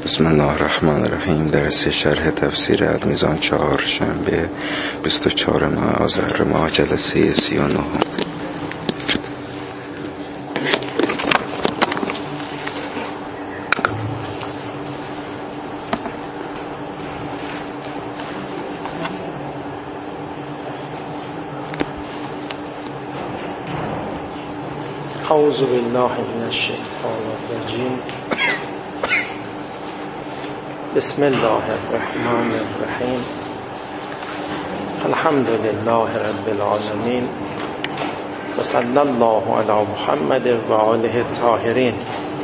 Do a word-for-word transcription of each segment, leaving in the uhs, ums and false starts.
بسم الله الرحمن الرحیم. درس شرح تفسیر المیزان، چهارشنبه بیست و چهارم آذر ماه، جلسه سی و نه. اعوذ بالله من الشیطان الرجیم. بسم الله الرحمن الرحیم. الحمد لله رب العالمین و صلی الله علی محمد و آله الطاهرین.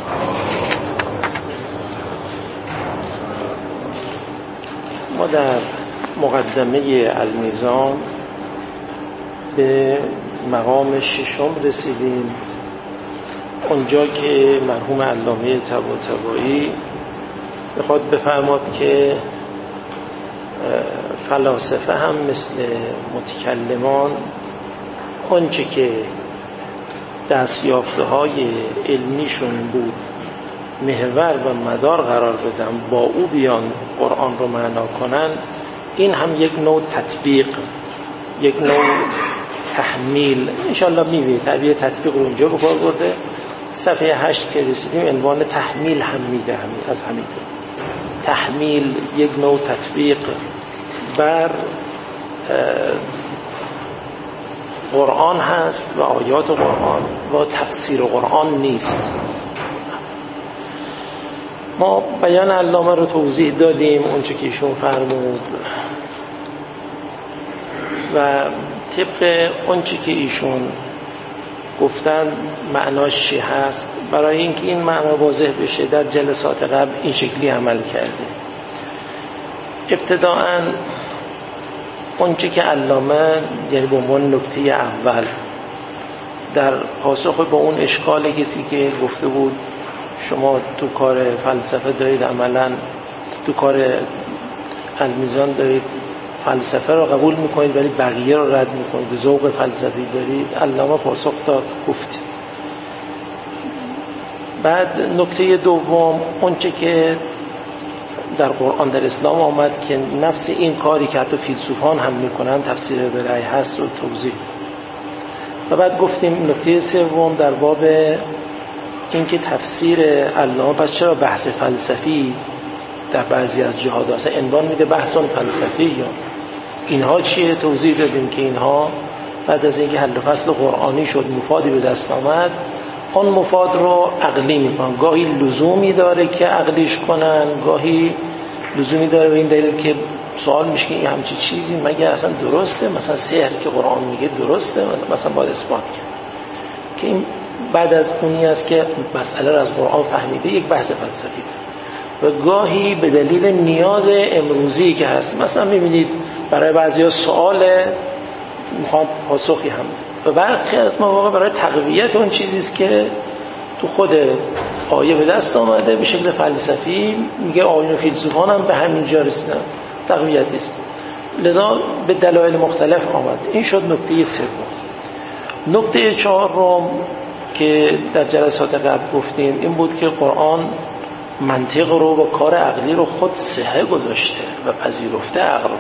ما در مقدمه المیزان به مقام ششم رسیدیم، اونجا که مرحوم علامه طباطبایی میخواد بفرماد که فلاسفه هم مثل متکلمان آنچه که دستیافته های علمیشون بود محور و مدار قرار بدن، با او بیان قرآن رو معنا کنن. این هم یک نوع تطبیق، یک نوع تحمیل انشاءالله میبینید. تعبیر تطبیق رو اینجا بکار برده. صفحه هشت که رسیدیم عنوان تحمیل هم میده، همین از همین تحمیل یک نوع تطبیق بر قرآن هست و آیات قرآن و تفسیر قرآن نیست. ما بیان علامه رو توضیح دادیم، اونچه که ایشون فرمود و طبق اونچه که ایشون گفتن معناش چی هست. برای اینکه این معنا واضح بشه در جلسات قبل این شکلی عمل کرده. ابتداءً اونچه که علامه یعنی به عنوان نکته اول در پاسخ به اون اشکال کسی که گفته بود شما تو کار فلسفه دارید، عملاً تو کار المیزان دارید فلسفه رو قبول میکنید ولی بقیه رو رد میکنید، ذوق فلسفی دارید، علامه پاسخ داد، گفت. بعد نکته دوم اونچه که در قرآن در اسلام آمد که نفس این کاری که حتی فیلسوفان هم میکنن تفسیر برای هست رو توضیح. و بعد گفتیم نکته سوم در باب اینکه تفسیر علامه پس چرا بحث فلسفی در بعضی از جهات هست، عنوان میده بحث فلسفی، یا اینها چیه؟ توضیح دادیم که اینها بعد از اینکه حل و فصل قرآنی شد، مفادی به دست آمد، آن مفاد رو عقلی میکنن. گاهی لزومی داره که عقلیش کنن، گاهی لزومی داره به این دلیل که سوال میشه که این همچی چیزی مگه اصلا درسته؟ مثلا سحر که قرآن میگه درسته، مثلا باید اثبات کرد. که این بعد از اونی است که مسئله رو از قرآن فهمیده، یک بحث فلسفی داره. و گاهی به دلیل نیاز امروزی که هست، مثلا میبینید برای بعضیا سوال میخوان پاسخی هم، و برخی از مواقع برای تقویت اون چیزی است که تو خود آیه به دست آمده به شکل فلسفی، میگه آیون فیلسوفان هم به همین جا رسیدن، تقویتی است. لذا به دلایل مختلف آمد. این شد نکته سوم. نکته چهارم که در جلسات قبل گفتیم این بود که قرآن منطق رو و کار عقلی رو خود صحه گذاشته و پذیرفته عقل رو.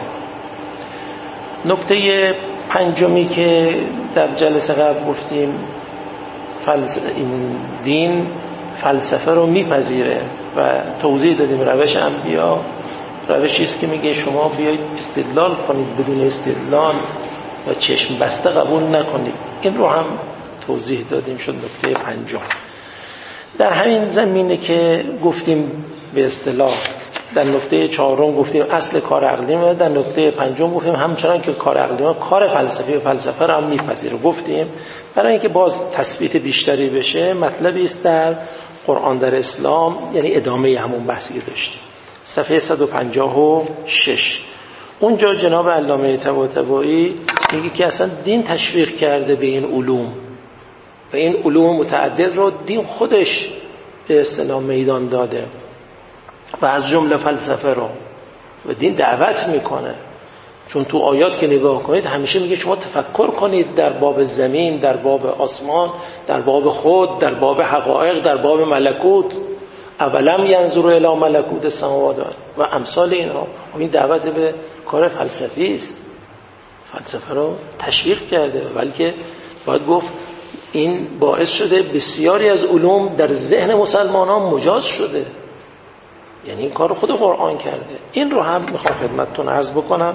نکته پنجمی که در جلسه قبل گفتیم فلس... این دین فلسفه رو میپذیره و توضیح دادیم روش انبیا روشی است که میگه شما بیایید استدلال کنید، بدون استدلال و چشم بسته قبول نکنید. این رو هم توضیح دادیم، شد نکته پنجم. در همین زمینه که گفتیم به اصطلاح در نکته چهارم گفتیم اصل کار عقلی ما، در نکته پنجم گفتیم همچنان که کار عقلی ما کار فلسفی و فلسفه رو هم میپذیره. گفتیم برای اینکه باز تثبیت بیشتری بشه مطلبی است در قرآن در اسلام، یعنی ادامه همون بحثی که داشتیم. صفحه صد و پنجاه و شش اونجا جناب علامه طباطبایی میگه که اصلا دین تشویق کرده به این علوم و این علوم متعدد رو دین خودش به اصطلاح میدان داده و از جمله فلسفه رو و دین دعوت میکنه. چون تو آیات که نگاه کنید همیشه میگه شما تفکر کنید در باب زمین، در باب آسمان، در باب خود، در باب حقایق، در باب ملکوت. اولم ینظروا الی ملکوت السماوات و امثال اینها. این دعوت به کار فلسفی است، فلسفه رو تشویق کرده، بلکه باید گفت این باعث شده بسیاری از علوم در ذهن مسلمانان مجاز شده. یعنی این کار رو خود قرآن کرده. این رو هم میخوام خدمتتون عرض بکنم.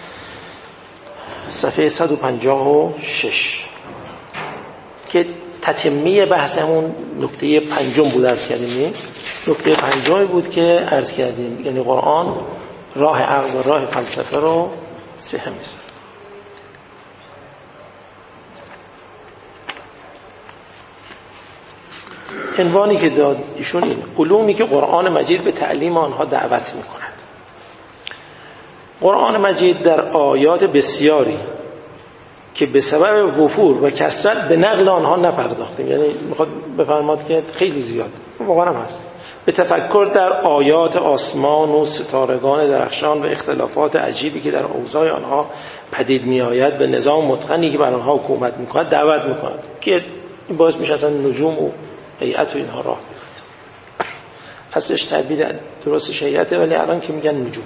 صفحه صد و پنجاه و شش که تتمه بحثمون نکته پنجم بود عرض کردیم. نکته پنجمی بود که عرض کردیم، یعنی قرآن راه عقل و راه فلسفه رو سهم می‌سازه. عنوانی که داد ایشون این علومی که قرآن مجید به تعلیم آنها دعوت می‌کند. قرآن مجید در آیات بسیاری که به سبب وفور و کثرت به نقل آنها نپرداختیم، یعنی میخواد بفرماد که خیلی زیاد واقعا هم هست، به تفکر در آیات آسمان و ستارگان درخشان و اختلافات عجیبی که در اوضاع آنها پدید می آید، به نظام متقنی که بر آنها حکومت میکند دعوت میکند که این باعث میشه اصلا نجوم و هیئت و اینها راه بیفته. اصلش تعبیر درست هیئته، ولی الان که میگن نجوم.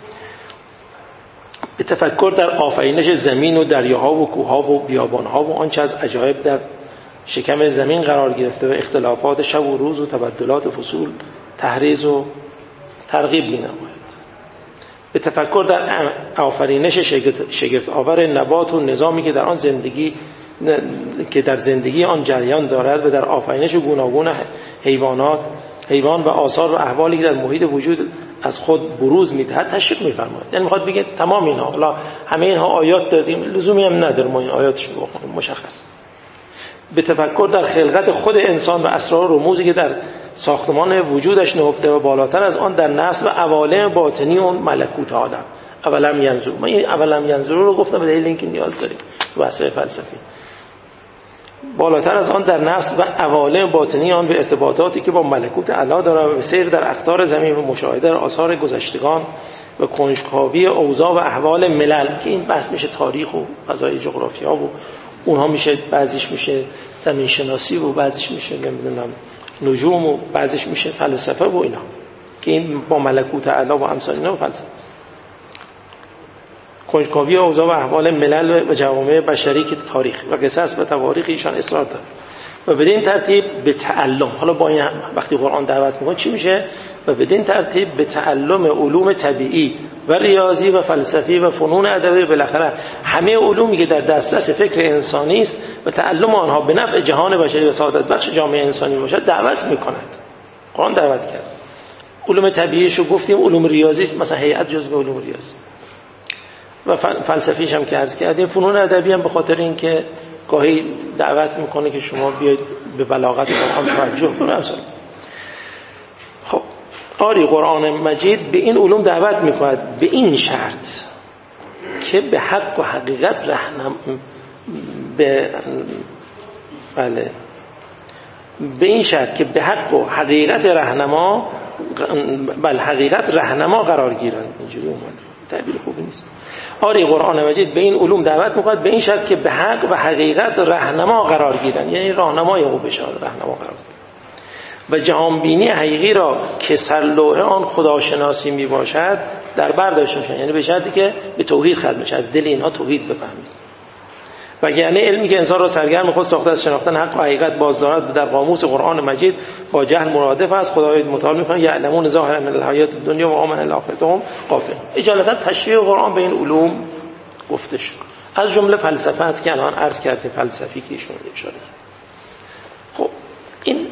به تفکر در آفرینش زمین و دریاها و کوهها و بیابانها و آنچه از عجایب در شکم زمین قرار گرفته و اختلافات شب و روز و تبدلات فصول تحریض و ترغیب می‌نماید. به تفکر در آفرینش شگفت آور نبات و نظامی که در آن زندگی که در زندگی آن جریان دارد و در آفرینش گوناگون حیوانات حیوان و آثار و احوالی که در محیط وجود از خود بروز میدهد تشویق می‌فرماید. یعنی می‌خواد بگه تمام اینها، حالا همه اینها آیات دادیم، لزومی هم نداره ما این آیاتش رو بخونیم، مشخص. به تفکر در خلقت خود انسان و اسرار و رموزی که در ساختمان وجودش نهفته و بالاتر از آن در نسل و عوالم باطنی اون ملکوت عالم. اولم ینظر، من این اولم ینظر رو گفتم به دلیل اینکه نیاز داریم تو بحث فلسفی. بالاتر از آن در نفس و عوالم باطنی آن به ارتباطاتی که با ملکوت اعلی دارد و به سیر در اقطار زمین و مشاهده آثار گذشتگان و کنجکاوی اوضاع و احوال ملل، که این بحث میشه تاریخ و فضای جغرافیا و اونها میشه، بعضیش میشه زمین شناسی و بعضیش میشه نمیدونم نجوم و بعضیش میشه فلسفه و اینا، که این با ملکوت اعلی و امثال اینا و فلسفه. کنجکاوی اوضاع و احوال ملل و جوامع بشری که تاریخ و قصص و تواریخ ایشان اصرار دارد و بدین ترتیب به تعلم، حالا با این وقتی قرآن دعوت میکنه چی میشه؟ و بدین ترتیب به تعلم علوم طبیعی و ریاضی و فلسفی و فنون ادبی، بالاخره همه علومی که در دسترس فکر انسانی است و تعلم آنها به نفع جهان بشری و سعادت بخش جامعه انسانی باشد دعوت میکند. قرآن دعوت کرد. علوم طبیعیشو گفتیم، علوم ریاضی مثلا هیئت جزء علوم ریاضی و فلسفیش هم که عرض کردیم، فنون ادبی هم به خاطر اینکه گاهی دعوت میکنه که شما بیاید به بلاغت قرآن توجه کنید. خب آری قرآن مجید به این علوم دعوت میکند به این شرط که به حق و حقیقت رهنم به بله به این شرط که به حق و حقیقت رهنما بل حقیقت رهنما قرار گیرند. اینجوری اومده، تعبیر خوبی نیست. آری قرآن مجید به این علوم دعوت می‌کند به این شرط که به حق و حقیقت راهنما قرار گیرند، یعنی راهنمای او بشه، راهنما قرار گیرند و جهانبینی حقیقی را که سرلوحه آن خداشناسی میباشد در بر داشته باشند، یعنی به شرطی که به توحید ختم بشه، از دل اینها توحید بفهمید. و یعنی علمی که انسان را سرگرم خود ساخته از شناختن حق و حقیقت باز دارد در قاموس قرآن مجید با جهل مرادف است. خدای متعال می‌فرماید یعلمون ظاهرا من الحیات الدنیا و آمن الاخرة هم غافلون. اجالتا تشریح قرآن به این علوم گفته شد. از جمله فلسفه است که الان عرض کرده، فلسفی که ایشون اشاره کرد. خب این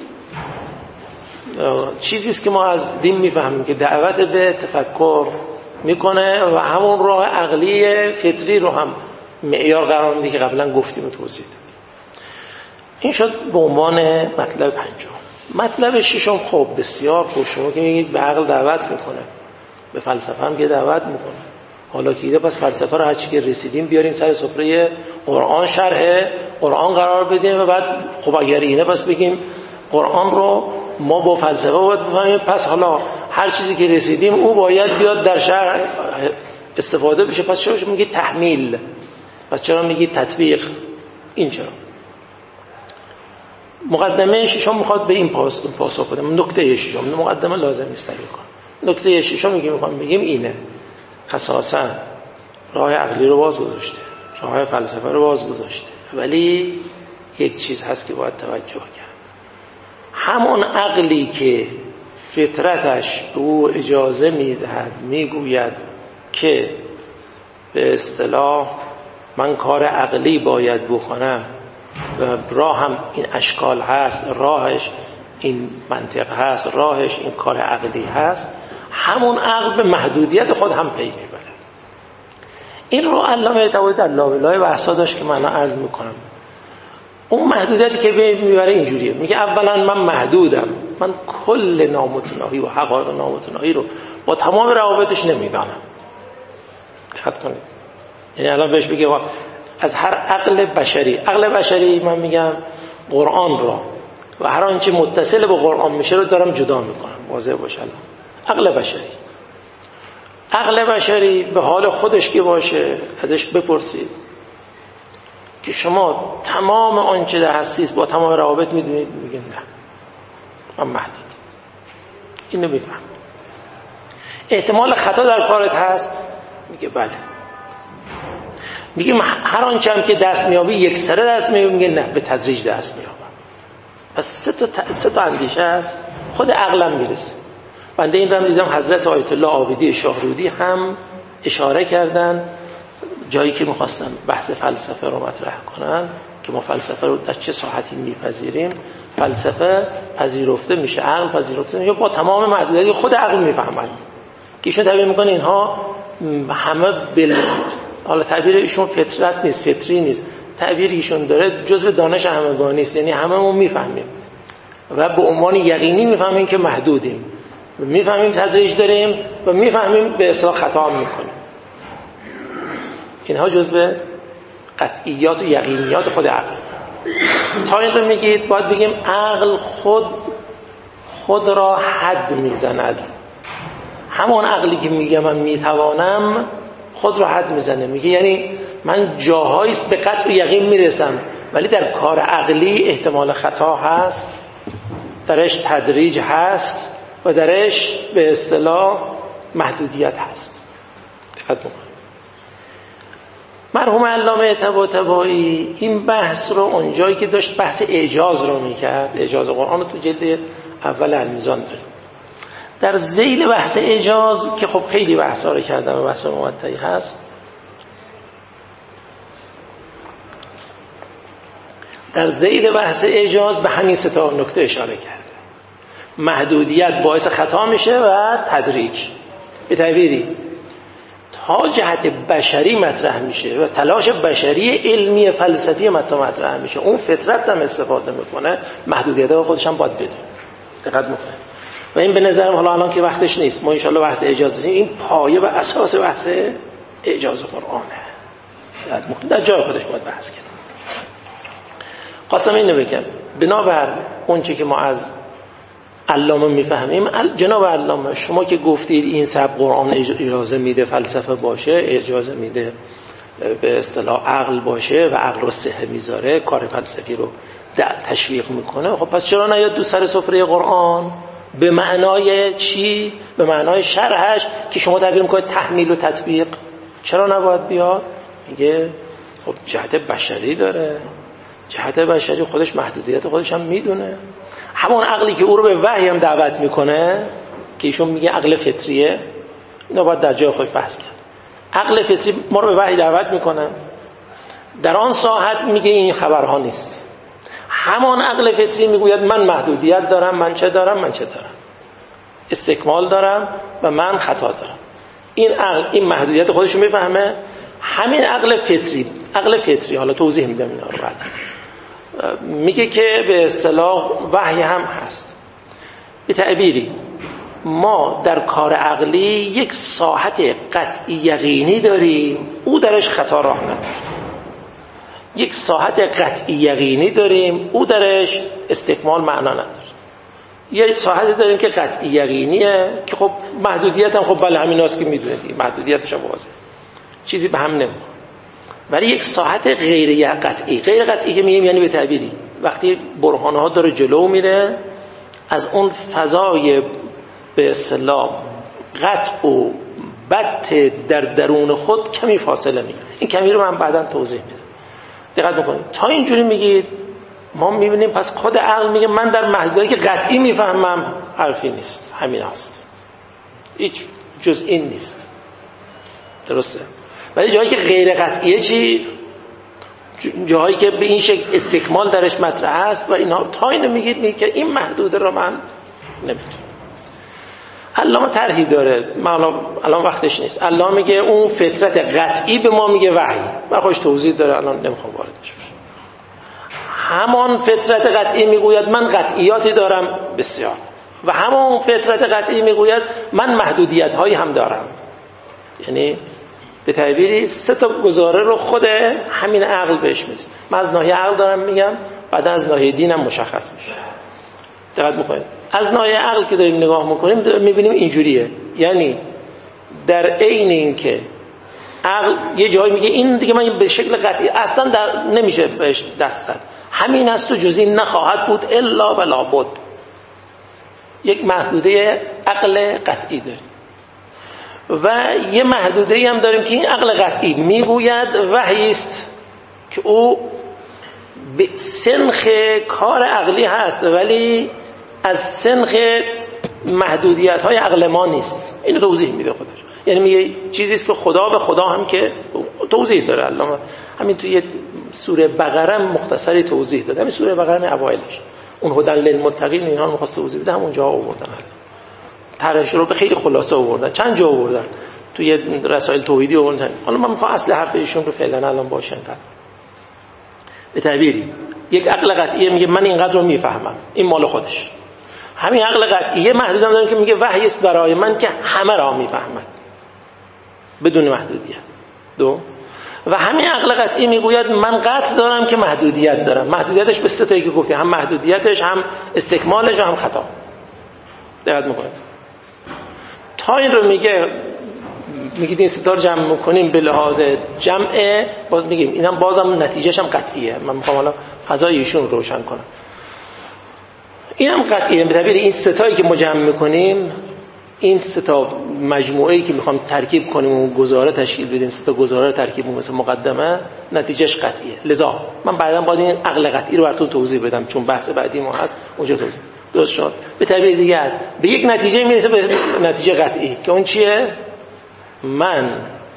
چیزی است که ما از دین می‌فهمیم که دعوت به تفکر میکنه و همون راه عقلی فطری رو هم معیار قرار میده که قبلا گفتیم و توضیح دادیم. این شد به عنوان مطلب پنجم. مطلب ششم خب بسیار خوب، شما که میگید به عقل دعوت میکنه، به فلسفه هم که دعوت میکنه. حالا که پس فلسفه رو هر چی که رسیدیم بیاریم سر سفره قرآن، شرح قرآن قرار بدیم و بعد خب اگر اینه پس بگیم قرآن رو ما با فلسفه باید بفهمیم، پس حالا هر چیزی که رسیدیم او باید بیاد در شرح استفاده بشه. پس چرا میگی تحمیل؟ پس چرا میگی تطبیق؟ این چرا؟ مقدمه ششم میخواد به این پاسخ بده. نکته ششم، مقدمه لازم نیست تعریف کنم. نکته ششم میگه میخوام بگیم اینه، اساسا راه عقلی رو باز گذاشته، راه فلسفه رو باز گذاشته، ولی یک چیز هست که باید توجه کرد. همون عقلی که فطرتش به او اجازه میدهد، میگوید که به اصطلاح من کار عقلی باید بکنم و راه هم این اشکال هست، راهش این منطق هست، راهش این کار عقلی هست، همون عقل به محدودیت خود هم پی میبره. این رو علامه طباطبایی در لابلای بحثا داشت که من عرض میکنم. اون محدودیتی که پی میبره اینجوریه، میگه اولا من محدودم، من کل نامتناهی و حقایق نامتناهی رو با تمام روابطش نمیدانم. دقت کنید، یعنی الان بهش بگه از هر عقل بشری، عقل بشری من میگم قرآن را و هر آنچه متصل به قرآن میشه رو دارم جدا میکنم، واضح باشه. عقل بشری، عقل بشری به حال خودش که باشه ازش بپرسید که شما تمام آنچه در هستیست با تمام روابط میدونید؟ میگه نه، من محدود. اینو میفهم. احتمال خطا در کارت هست؟ میگه بله. میگه هر آنچه هم که دست میابی یک سره دست میابی؟ میگه نه، به تدریج دست میابم. پس سه تا سه تا اندیشه هست، خود عقلم میرسه. بنده این رو هم دیدم حضرت آیت الله عابدی شاهرودی هم اشاره کردن جایی که میخواستن بحث فلسفه رو مطرح کنن که ما فلسفه رو در چه ساحتی میپذیریم. فلسفه پذیرفته میشه، عقل پذیرفته میشه با تمام محدودیتی خود عقل میفهمن که ایشون تعبیر میکنه اینها همه بل حالا تعبیر ایشون فطرت نیست، فطری نیست، تعبیر ایشون داره جزء دانش همگانی است، یعنی هممون میفهمیم و به عنوان یقینی میفهمیم که محدودیم، میفهمیم تدریج داریم و میفهمیم به اصطلاح خطا هم میکنیم. اینها جزء قطعیات و یقینیات خود عقل. تا این رو میگید باید بگیم عقل خود خود را حد میزند. همون عقلی که میگه من میتوانم خود را حد میزنه، میگه یعنی من جاهاییست به قطع و یقین میرسم، ولی در کار عقلی احتمال خطا هست، درش تدریج هست و درش به اصطلاح محدودیت هست. دقت بکنید. مرحوم علامه طباطبایی این بحث رو اونجایی که داشت بحث اعجاز رو میکرد، اعجاز قرآن رو تو جلد اول المیزان داره، در ذیل بحث اعجاز که خب خیلی بحثا رو کردم و بحث موطئی هست، در ذیل بحث اعجاز به همین سه تا نکته اشاره کرده. محدودیت باعث خطا میشه و تدریج به تعبیری تا جهت بشری مطرح میشه و تلاش بشری علمی فلسفی مطرح میشه، اون فطرت هم استفاده میکنه، محدودیت‌ها خودش هم باید بده. دقت میکنه. و این به نظرم حالا الان که وقتش نیست، ما انشالله بحث اعجاز هستیم، این پایه و اساس بحث اعجاز قرآنه، در جای خودش باید بحث کنیم. خواستم اینو بگم بنابر اون چی که ما از علامه میفهمیم، جناب علامه شما که گفتید این سبک قرآن اجازه میده فلسفه باشه، اجازه میده به اصطلاح عقل باشه و عقل رو صحه میذاره، کار فلسفی رو تشویق میکنه، خب پس چرا نیاد دو سر سفره قرآن به معنای چی؟ به معنای شرحش که شما تعبیر میکنید تحمیل و تطبیق، چرا نباید بیاد؟ میگه خب جهت بشری داره، جهت بشری خودش محدودیت خودش هم میدونه. همون عقلی که او رو به وحی هم دعوت میکنه که ایشون میگه عقل فطریه، اینو باید در جای خودش بحث کرد. عقل فطری ما رو به وحی دعوت میکنه، در آن ساعت میگه این خبرها نیست. همان عقل فطری میگوید من محدودیت دارم، من چه دارم، من چه دارم، استکمال دارم و من خطا دارم. این عقل این محدودیت خودش رو میفهمه. همین عقل فطری، عقل فطری حالا توضیح میدم اینا رو بعد، میگه که به اصطلاح وحی هم هست. به تعبیری ما در کار عقلی یک ساحت قطعی یقینی داریم، او درش خطا راه نداره. یک ساحت قطعی یقینی داریم، او درش استکمال معنا نداره. یک ساحت داریم که قطعی یقینیه که خب محدودیت هم خب بله همین هست که میدونید محدودیتش هم واضحه، چیزی به هم نمیخوره. ولی یک ساحت غیر قطعی، غیر قطعی که میگیم یعنی به تعبیری وقتی برهانها داره جلو میره از اون فضای به اصطلاح قطع و بط در درون خود کمی فاصله میگیره. این کمی رو من بعداً توضیح میدم. دقت بکنید. تا اینجوری میگید ما میبینیم پس خود عقل میگه من در محدودیتی که قطعی میفهمم حرفی نیست، همین هست، هیچ جز این نیست. درسته؟ ولی جایی که غیر قطعیه چی؟ جایی که به این شکل استکمال درش مطرح است و اینا، تا اینو میگید میگه که این محدوده رو من نمیتونم. علامه طرحی داره، من الان وقتش نیست. علامه میگه اون فطرت قطعی به ما میگه وحی، و خوش توضیح داره، الان نمیخوام واردش بشم. همان فطرت قطعی میگوید من قطعیاتی دارم بسیار، و همان فطرت قطعی میگوید من محدودیت هایی هم دارم. یعنی به تعبیری سه تا گزاره رو خود همین عقل بهش میده. من از ناحیه عقل دارم میگم، بعد از ناحیه دینم مشخص میشه. دقت میکنید. از ناحیه عقل که داریم نگاه میکنیم میبینیم اینجوریه، یعنی در عین این که عقل یه جایی میگه این دیگه من به شکل قطعی اصلا در نمیشه بهش دست زد، همین است و جز این نخواهد بود الا ولا بد. یک محدوده عقل قطعی داریم و یه محدوده هم داریم که این عقل قطعی میگوید وحی است که او به سنخ کار عقلی هست ولی از سنخ محدودیت های عقل ما نیست. اینو توضیح میده خودش. یعنی میگه چیزی است که خدا به خدا هم که توضیح داره. علامه همین توی سوره بقره مختصری توضیح داده، همین سوره بقره اوایلش، اون هدی للمتقین اینها رو می‌خواست توضیح بده، همونجا آوردن. طرحش رو به خیلی خلاصه آوردن، چند جا آوردن، توی رسائل توحیدی آوردن. حالا من می‌خوام اصل حرف ایشون رو فعلا الان باشه. انقدر به تعبیری یک عقل قطعی میگه من اینقدر رو میفهمم، این مال خودش. همین عقل قطعی محدود هم داریم که میگه وحی است برای من که همه را میفهمد بدون محدودیت. دو، و همین عقل قطعی میگوید من قطع دارم که محدودیت دارم. محدودیتش به سه تایی که گفتی، هم محدودیتش، هم استکمالش و هم خطا. دقت میکنید. تا این رو میگه میگید این ستا رو جمع میکنیم به لحاظ جمع، باز میگیم اینم بازم نتیجهش هم قطعیه. من میخوام حالا فضای ایشون روشن کنم. اینم قطعیه. به تعبیر این ستایی که ما جمع میکنیم، این ستا مجموعه‌ای که میخوام ترکیب کنیم و گزاره تشکیل بدیم، ستا گزاره ترکیب مثل مقدمه، نتیجهش قطعیه. لذا من بعدا باید این عقل قطعی رو براتون توضیح بدم، چون بحث بعدی ما هست اونجا توضیح. درست شد. به تعبیر دیگر به یک نتیجه میرسه، به نتیجه قطعی که اون چیه؟ من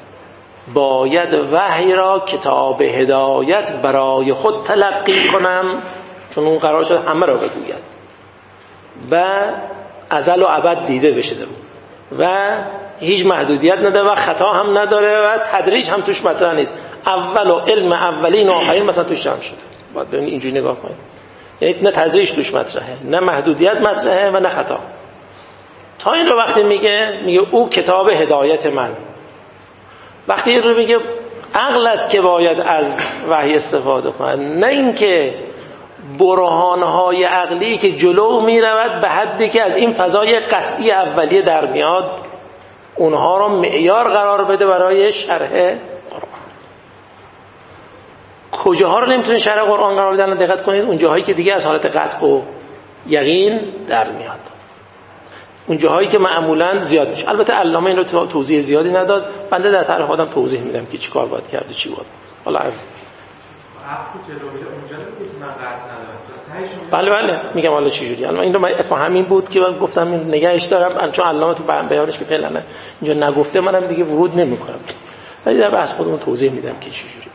باید وحی را کتاب هدایت برای خود تلقی کنم، چون اون قرار شد همه را بگوید و ازل و ابد دیده بشه در و هیچ محدودیت نداره و خطا هم نداره و تدریج هم توش مطرح نیست. اول و علم اولین و آخرین مثلا توش جمع شده. باید ببینید اینجوری نگاه کنید. یعنی نه تدریج توش مطرحه، نه محدودیت مطرحه و نه خطا. تا این رو وقتی میگه میگه او کتاب هدایت من، وقتی این رو میگه عقل است که باید از وحی استفاده کنه، نه اینکه برهانهای عقلی که جلو میرود به حدی که از این فضای قطعی اولیه در میاد اونها رو معیار قرار بده برای شرح قرآن. کجاها رو نمیتونه شرح قرآن قرار بدن؟ دقت کنید اون جاهایی که دیگه از حالت قطع و یقین در میاد، اون جاهایی که معمولا زیاد میشه. البته علامه این رو توضیح زیادی نداد، بنده در طرح خودم توضیح میدم که چیکار باید کرد و چی باید. حالا عفو جلو میره اونجا نمیگه من قطع ندارم. بله بله میگم حالا چه جوری. الان این رو اتفاقا همین بود که من گفتم این نگهش دارم، چون علامه تو بیانش که فعلا اینجا نگفته منم دیگه ورود نمیکنم، ولی در بحث خودمون توضیح میدم که چه جوری.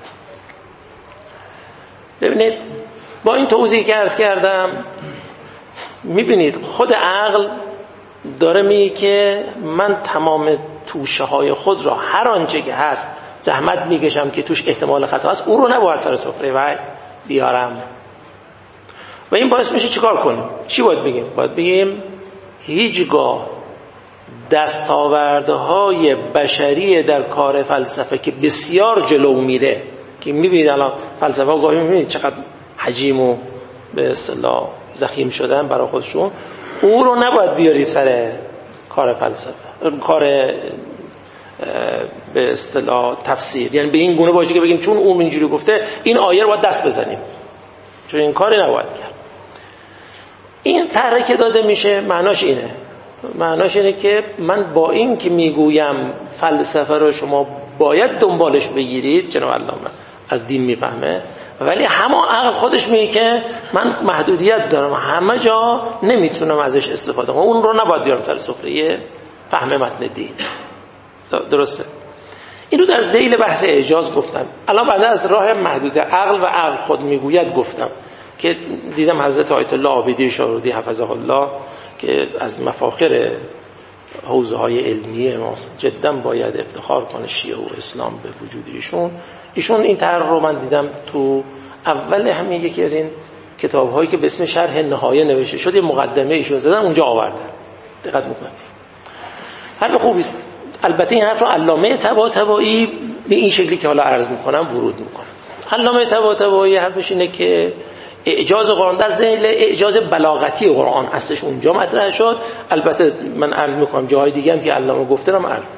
ببینید با این توضیحی که عرض کردم میبینید خود عقل داره میگه که من تمام توشه های خود را هر آنچه که هست زحمت میکشم که توش احتمال خطا هست او رو نباید سر سفره وحی بیارم. و این باعث میشه چیکار کنیم؟ چی باید بگیم؟ باید بگیم هیچگاه دستاوردهای بشری در کار فلسفه که بسیار جلو میره، که میبینید الان فلسفه ها گاهی میبینید چقدر حجیم و به اصطلاح ضخیم شدن برای خودشون، او رو نباید بیاری سر کار فلسفه، کار به اصطلاح تفسیر. یعنی به این گونه باشه که بگیم چون اون اینجوری گفته این آیه رو باید دست بزنیم. چون این کاری نباید کرد. این طرحی که داده میشه معناش اینه معناش اینه که من با این که میگویم فلسفه رو شما باید دنبالش بگیرید، جناب علامه از دین میفهمه، ولی همون عقل خودش میگه که من محدودیت دارم، همه جا نمیتونم ازش استفاده کنم، اون رو نباید بیارم سر سفره فهم متن دین. درسته؟ اینو در ذیل بحث اعجاز گفتم. الان بعد از راه محدود عقل و عقل خود میگوید گفتم که دیدم حضرت آیت الله عابدی شارودی حفظه الله که از مفاخر حوزه های علمی ما جدا باید افتخار کنه شیعه و اسلام به وجود ایشون ایشون این طرح رو من دیدم تو اول همین یکی از این کتاب هایی که به اسم شرح نهایه نوشته شد، یه مقدمه ایشون زدن اونجا آوردن. دقت میکنید حرف خوبی است. البته این حرف رو علامه طباطبایی به این شکلی که حالا عرض میکنم ورود میکنه. علامه طباطبایی حرفش اینه که اعجاز قرآن در ذیل اعجاز بلاغتی قرآن اصلش اونجا مطرح شد. البته من عرض میکنم جاهای دیگه هم که علامه گفته رو عرض.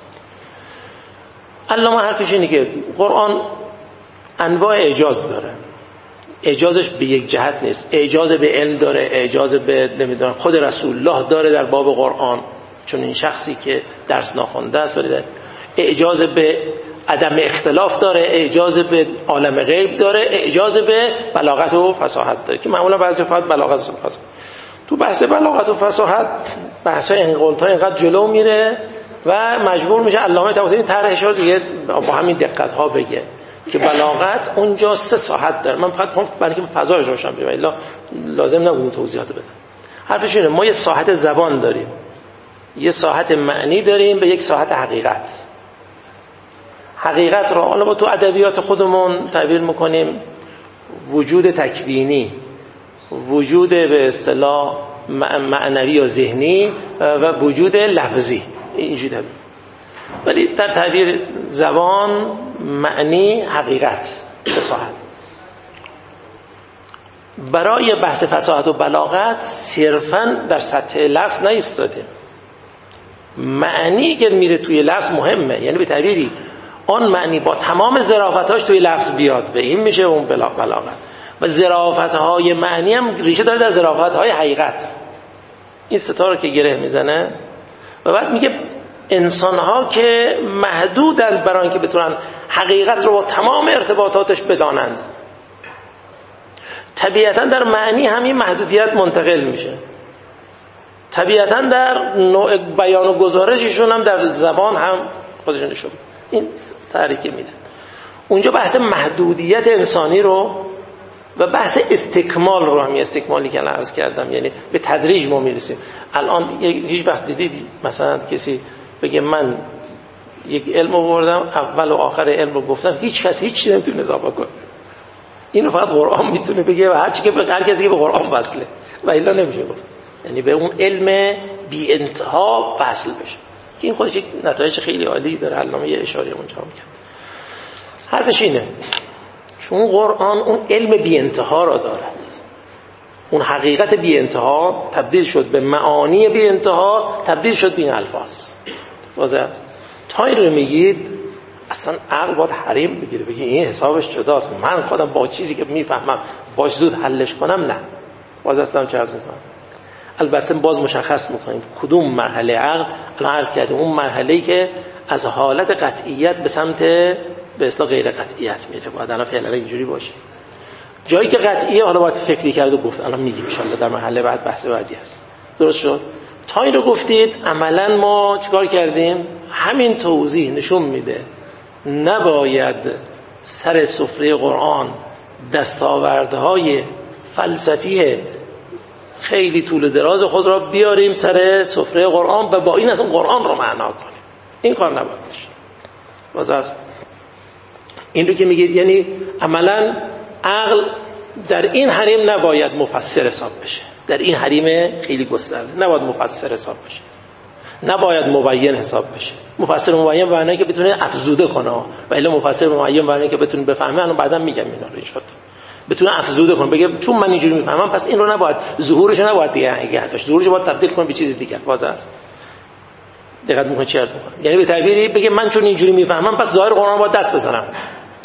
علامه حرفش اینه که قرآن انواع اعجاز داره. اعجازش به یک جهت نیست. اعجاز به علم داره، اعجاز به نمیدونم خود رسول الله داره در باب قرآن، چون این شخصی که درس ناخونده است، اعجاز به عدم اختلاف داره، اعجاز به عالم غیب داره، اعجاز به بلاغت و فصاحت داره که معمولا بعضی فقط بلاغت و فصاحت. تو بحث بلاغت و فصاحت بحث انقلت‌ها اینقدر جلو میره و مجبور میشه علامه طباطبایی طرحش رو دیگه با همین دقت‌ها بگه که بلاغت اونجا سه ساحت داره. من فقط برای اینکه فضایش روشن بشه الا لازم نبود توضیحات بدم. حرفش اینه ما یه ساحت زبان داریم، یه ساحت معنی داریم، به یک ساحت حقیقت. حقیقت رو حالا با تو ادبیات خودمون تعبیر میکنیم وجود تکوینی، وجود به اصطلاح معنوی یا ذهنی و وجود لفظی، اینجوری تعبیر. ولی در تعبیر زبان معنی حقیقت سه ساحت. برای بحث فصاحت و بلاغت صرفاً در سطح لفظ نایستادیم. معنی که میره توی لفظ مهمه، یعنی به تعبیری آن معنی با تمام ظرافتاش توی لفظ بیاد، به این میشه اون بلاغت. و ظرافت‌های معنی هم ریشه داره در ظرافت‌های حقیقت. این ستا رو که گره میزنه و بعد میگه انسان‌ها که محدودند برای اینکه بتونن حقیقت رو با تمام ارتباطاتش بدانند، طبیعتاً در معنی همین محدودیت منتقل میشه. طبیعتاً در نوع بیان و گزارششون هم در زبان هم خودشون نشون. این تعریفی که میدن اونجا بحث محدودیت انسانی رو و بحث استکمال رو، همین استکمالی که عرض کردم، یعنی به تدریج ما میرسیم. الان هیچ وقت دیدید مثلا کسی بگه من یک علم آوردم اول و آخر علم رو گفتم، هیچ کس هیچ چیزی نمیتونه اضافه کنه. اینو فقط قرآن میتونه بگه و هر چی که به هر کسی که به قرآن وصله و الا نمیشه گفت. یعنی به اون علم بی انتها وصل بشه که این خودش یک نتایج خیلی عالی داره. علامه یه اشاره اونجا میکنه. حرفش اینه چون قرآن اون علم بی انتها را دارد، اون حقیقت بی انتها تبدیل شد به معانی بی انتها، تبدیل شد به این الفاظ. واضح است. تا این رو میگید اصلا عقل باید حریم بگیره، بگی این حسابش جداست، من خودم با چیزی که میفهمم باش زود حلش کنم. نه، واضح است. چه عرض میکنم؟ البته باز مشخص میکنیم کدوم مرحله عقل. الان عرض کردیم اون مرحله‌ای که از حالت قطعیت به سمت به اصطلاح غیر قطعیت میره، باید الان فعلا اینجوری باشه. جایی که قطعیه حالا باید فکری کرد و گفت. الان میگیم ان شاءالله در مرحله بعد بحث بعدی هست. درست شد؟ تا این رو گفتید عملا ما چیکار کردیم؟ همین توضیح نشون میده نباید سر سفره قرآن دستاوردهای فلسفی خیلی طول دراز خود را بیاریم سر سفره قرآن و با این اصلا قرآن رو معنا کنیم. این کار نباید بشه. واضح این رو که میگید یعنی عملا عقل در این حریم نباید مفسر حساب بشه، در این حریم خیلی گسترده نباید مفسر حساب بشه، نباید مبین حساب بشه. مفسر مبین به معنی که بتونه افزوده کنه و الا مفسر مبین به معنی که بتونه بفهمه. الان بعدا میگم اینا رو انشاءالله. بتونه افزوده کنه، بگه چون من اینجوری میفهمم پس این رو نباید، ظهورش نباید دیگه نگه داشت، ظهورش باید تبدیل کنه به چیز دیگه. واضح است. دقت میکنه چی عرض میکنم؟ یعنی به تعبیری بگه من چون اینجوری میفهمم پس ظاهر قرآن باید دست بزنم.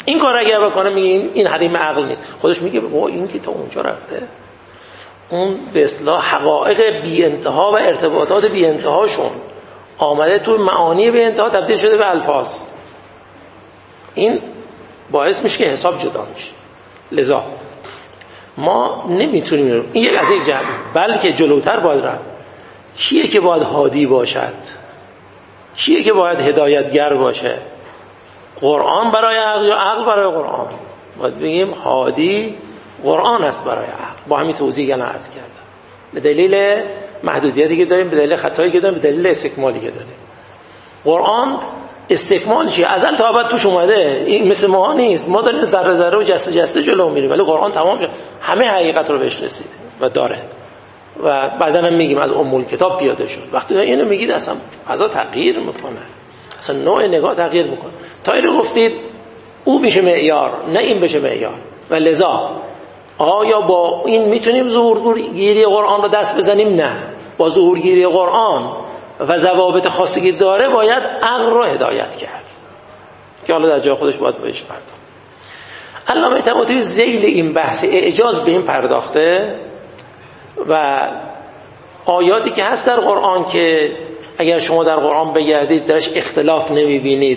این کار اگر بکنه میگه این, این حریم عقل نیست. خودش میگه با این که تا اونجا رفته، اون به اصطلاح حقایق بی انتها و ارتباطات بی انتهاشون آمده تو معانی بی انتها تبدیل شده به الفاظ. این باعث میشه که حساب جدا میشه. لذا ما نمیتونیم این یک از یک جهت، بلکه جلوتر باید رفت. کیه که باید هادی باشد؟ کیه که باید هدایتگر باشه؟ قرآن برای عقل یا عقل برای قرآن؟ باید بگیم هادی قرآن است برای عقل. با همین توضیح الان عرض کردم، به دلیل محدودیتی که داریم، به دلیل خطایی که داریم، به دلیل استکمالی که داریم. قرآن استکمال چیه؟ ازل تا ابد توش اومده. این مثل ما نیست، ما داریم ذره ذره و جسته جسته جلو میریم، ولی قرآن تمام شد، همه حقیقت رو بهش رسیده و داره. و بعدا هم میگیم از ام الکتاب پیاده شد. وقتی اینو میگید اصلا فضا تغییر میکنه، اصلا نوع نگاه تغییر میکنه. تا اینو گفتید او میشه معیار، نه این بشه معیار. و لذا آیا با این میتونیم ظهورگیری قرآن رو دست بزنیم؟ نه. با ظهورگیری قرآن و ضوابط خاصی که داره باید عقل رو هدایت کرد که حالا در جای خودش باید بهش پرداخت. علامه طباطبایی ذیل این بحث اعجاز به این پرداخته و آیاتی که هست در قرآن که اگر شما در قرآن بگردید درش اختلاف نمیبینید.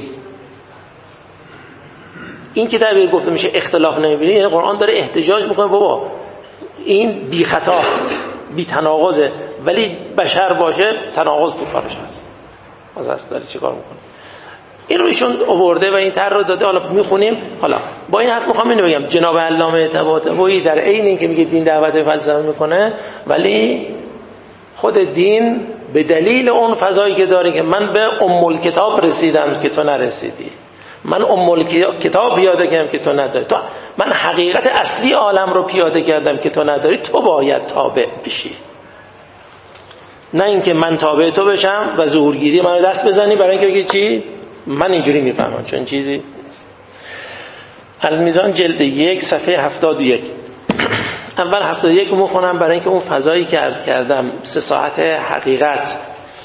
این که در گفته میشه اختلاف نمیبینید، یعنی قرآن داره احتجاج میکنه بابا این بی خطاست، بی تناقضه، ولی بشر باشه تناقض تو کارش هست. از اصل داره چی کار میکنه؟ این رو ایشون آورده و این طرح رو داده. حالا میخونیم. حالا با این حرف میخوام اینو بگم، جناب علامه طباطبایی در عین این که میگه دین دعوت به فلسفه میکنه، ولی خود دین به دلیل اون فضایی که داره که من به ام الکتاب رسیدم که تو نرسیدی، من ام الکتاب پیاده کردم که تو نداری، تو من حقیقت اصلی عالم رو پیاده کردم که تو نداری، تو باید تابع بشی، نه اینکه من تابع تو بشم و ظهورگیری منو دست بزنی برای اینکه بگی چی من اینجوری میفهمم، چون چیزی نیست. المیزان جلد یک صفحه هفتاد و یک. اول هفتاد و یک رو میخونم برای اینکه اون فضایی که عرض کردم سه ساعت حقیقت،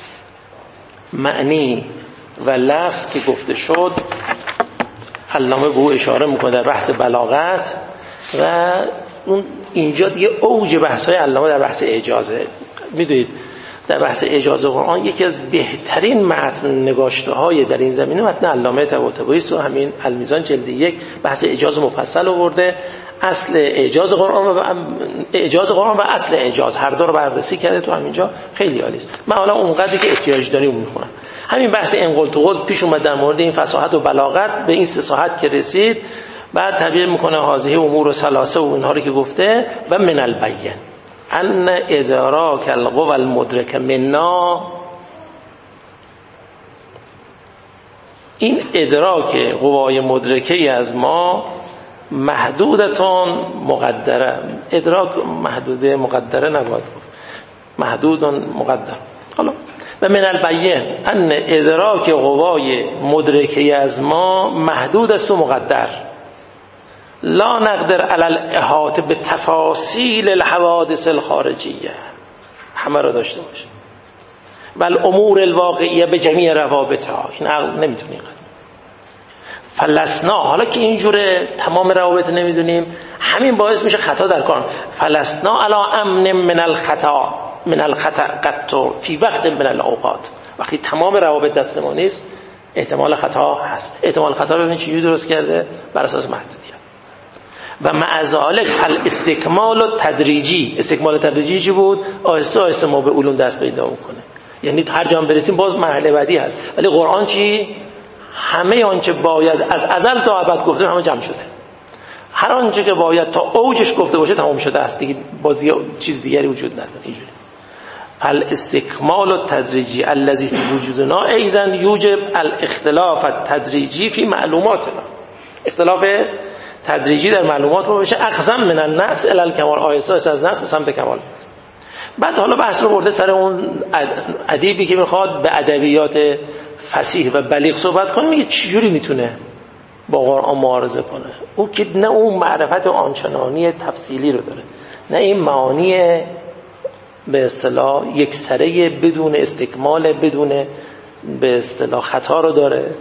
معنی و لفظ که گفته شد، علامه به او اشاره میکنه در بحث بلاغت و اون اینجا دیگه اوج بحث‌های علامه در بحث اعجازه. میدونید در بحث اعجاز قرآن یکی از بهترین متن نگاشته های در این زمینه متن علامه طباطبایی است و همین المیزان جلد یک بحث اعجاز مفصل آورده. اصل اعجاز قرآن و اعجاز قرآن و اصل اعجاز هر دو رو بررسی کرده تو همینجا. خیلی عالی است. من حالا اونقدری که احتیاج داریم میخونم. همین بحث انقل تو قول پیش اومد در مورد این فصاحت و بلاغت، به این سه ساعت که رسید بعد تعبیر میکنه حاضه امور و ثلاثه و اینها رو که گفته و من البین ان ادراک القوى المدرک منا، این ادراک قوای مدرکه از ما محدودتون مقدره. ادراک محدوده مقدره نباید گفت، محدود مقدر. حالا و من البین ان ادراک قوای مدرکه از ما محدود است و مقدر، لا نقدر علی الاحاطه به تفاصیل الحوادث الخارجیه، همه را داشته باشه، بل امور الواقعیه به جمیع روابطها، این عقل نمیتونه اینقدر. فلسنا، حالا که اینجوره تمام روابط نمیدونیم، همین باعث میشه خطا در کار. فلسنا علی امن من الخطا من الخطا قط فی وقت من الاوقات، وقتی تمام روابط دست ما نیست احتمال خطا هست. احتمال خطا رو ببین چجوری درست کرده، بر اساس محدودیت. و مع ذلک الاستکمال تدریجی، استکمال تدریجی چی بود؟ آهسته آهسته ما به علوم دست پیدا میکنه، یعنی هر جا برسیم باز مرحله بعدی هست. ولی قرآن چی؟ همه آنچه باید از ازل تا ابد گفته همه جمع شده، هر آنچه که باید تا اوجش گفته باشه تمام شده است دیگه، باز دیگه چیز دیگری وجود نداره. اینجوری الاستکمال التدریجی الذی فی وجودنا ایضا یوجب الاختلاف التدریجی فی معلوماتنا، اختلاف تدریجی در معلومات ما بشه اقسم من النقص الی الکمال، آیسته از نقص به سمت کمال. بعد حالا بحث رو برده سر اون ادیبی که میخواد به ادبیات فصیح و بلیغ صحبت کنه، میگه چجوری میتونه با قرآن معارضه کنه. او که نه اون معرفت آنچنانی تفصیلی رو داره، نه این معانی به اصطلاح یکسره بدون استکمال بدون به اصطلاح خطا رو داره.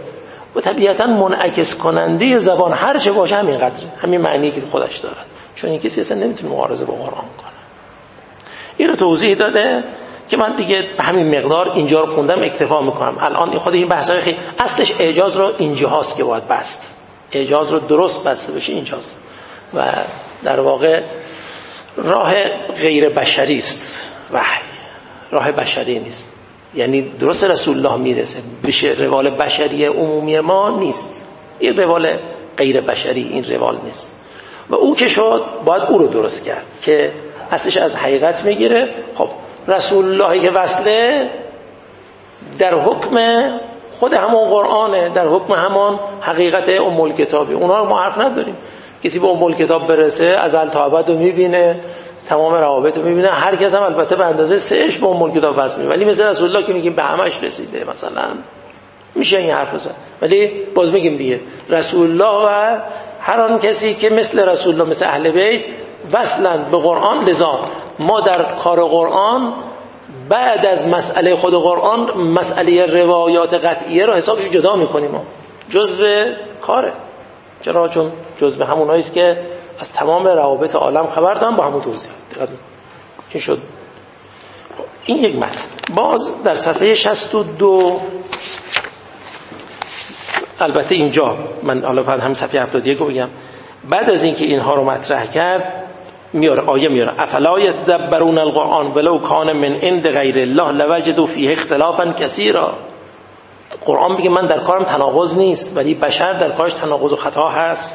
و طبیعتا منعکس کننده زبان هر چه باشه همین قدره، همین معنی که خودش داره، چون این کسی اصلا نمیتونه معارضه با قرآن کنه. این رو توضیح داده که من دیگه به همین مقدار اینجا رو خوندم اکتفا میکنم. الان خود این بحث خیلی اصلش اعجاز رو اینجاست که باید بست، اعجاز رو درست بسته بشه اینجاست و در واقع راه غیر بشری است، وحی راه بشری نیست. یعنی درست رسول الله میرسه بشه روال بشری عمومی ما نیست، این روال غیر بشری، این روال نیست و او که شد باید او رو درست کرد که اصلش از حقیقت میگیره. خب رسول اللهی که وصله در حکم خود همون قرآنه، در حکم همان حقیقت ام الکتابی، اونها رو ما حرف نداریم. کسی به ام الکتاب برسه ازل تا ابد رو میبینه، تمام روابط رو میبینه، هر کس هم البته به اندازه سهش به ام الکتاب وصل میشه، ولی مثل رسول الله که میگیم به همش رسیده مثلا میشه این حرف بزن. ولی باز میگیم دیگه رسول الله و هر آن کسی که مثل رسول الله مثل اهل بیت وصلند به قرآن. لذا ما در کار قرآن بعد از مسئله خود قرآن مسئله روایات قطعیه رو حسابش جدا میکنیم، جزء کاره. چرا؟ چون جزء همونایی است که از تمام روابط عالم خبر دارن با همون توضیح. این شد. این یک متن. باز در صفحه شصت و دو، البته اینجا من حالا فقط هم صفحه هفتاد و یک رو بگم، بعد از اینکه اینها رو مطرح کرد میاره آیه میاره افلا یتدبرون القرآن ولو کان من عند غیر الله لوجدوا فیه اختلافا کثیرا. قرآن میگه من در کارم تناقض نیست، ولی بشر در کارش تناقض و خطا هست.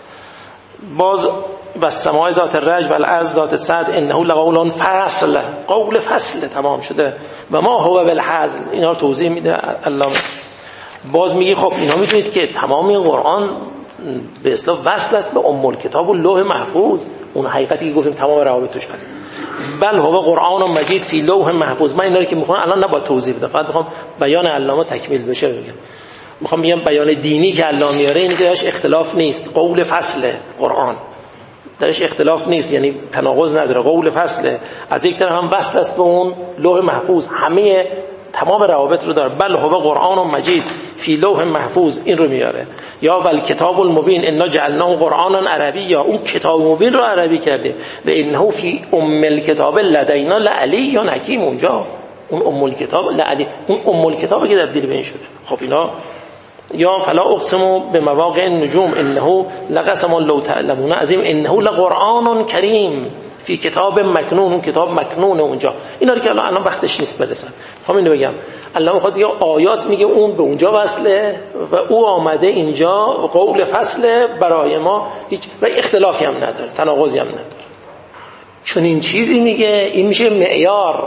باز و السماء ذات الرجع و الارض ذات الصدع انه لقول فصل، قول فصل تمام شده و ما هو بالحزن. اینا رو توضیح میده علامه. باز میگه خب اینا میدونید که تمام این قرآن به اصطلاح وصل است به ام الکتاب و لوح محفوظ، اون حقیقتی که گفتیم تمام روابطش هست. بل هو قرآن مجید فی لوح محفوظ. من اینا رو که میخونم الان نباید توضیح بدم، فقط میخوام بیان علامه تکمیل بشه بگم. میخوام بگم بیان دینی که علامه میاره اینه که درش اختلاف نیست، قول فصل قرآن درش اختلاف نیست، یعنی تناقض نداره، قول فصله. از یک طرف هم وصل است به اون لوح محفوظ، همه تمام روابط رو داره. بل هو قرآن مجید فی لوح محفوظ، این رو میاره. یا ول کتاب المبین انا جعلناه قرآنا عربی، یا اون کتاب مبین رو عربی کرده. و انه فی ام الکتاب لدینا لعلی یا حکیم. اونجا اون ام الکتاب لعلی، اون ام الکتابی که تبدیل به این شده. خب اینا یا فلا اقسم بمواقع النجوم انه لقسم لو تعلمون عظیم انه لقرآن کریم فی کتاب مکنون. اون کتاب مکنون اونجا. اینا رو که الان وقتش نیست برسن. خب اینو بگم الله خود یا آیات میگه اون به اونجا وصله و او آمده اینجا قول فصله برای ما، هیچ و اختلافی هم نداره، تناقضی هم نداره. چون این چیزی میگه این میشه معیار،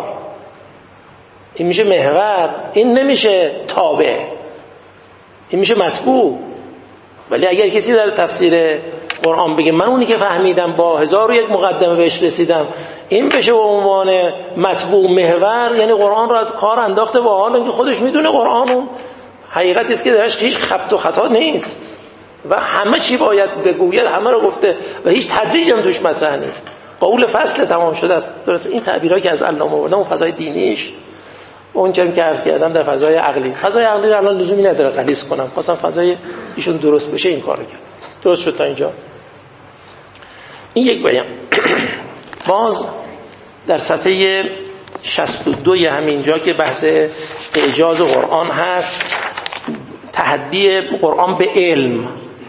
این میشه محور، این نمیشه تابع، این میشه مطبوع. ولی اگر کسی در تفسیر قرآن بگه من اونی که فهمیدم با هزار و یک مقدمه بهش رسیدم این بشه به عنوان مطبوع محور، یعنی قرآن رو از کار انداخته، با حال اینکه خودش میدونه قرآن اون حقیقتی است که درش هیچ خبط و خطا نیست و همه چی باید بگوید، همه رو گفته و هیچ تدریج هم توش مطرح نیست. قول فصل تمام شده است. درست این تعبیرایی که از علامه آوردن اون فضای دینیش، اون چیزی که عرض کردم در فضای عقلی، فضای عقلی رو الان لزومی نداره غلیظ کنم، خواستم فضای ایشون درست بشه این کارو کرد. درست شد تا اینجا. این یک بیان. باز در صفحه شصت و دو همینجا که بحث اعجاز قرآن هست، تحدی قرآن به علم.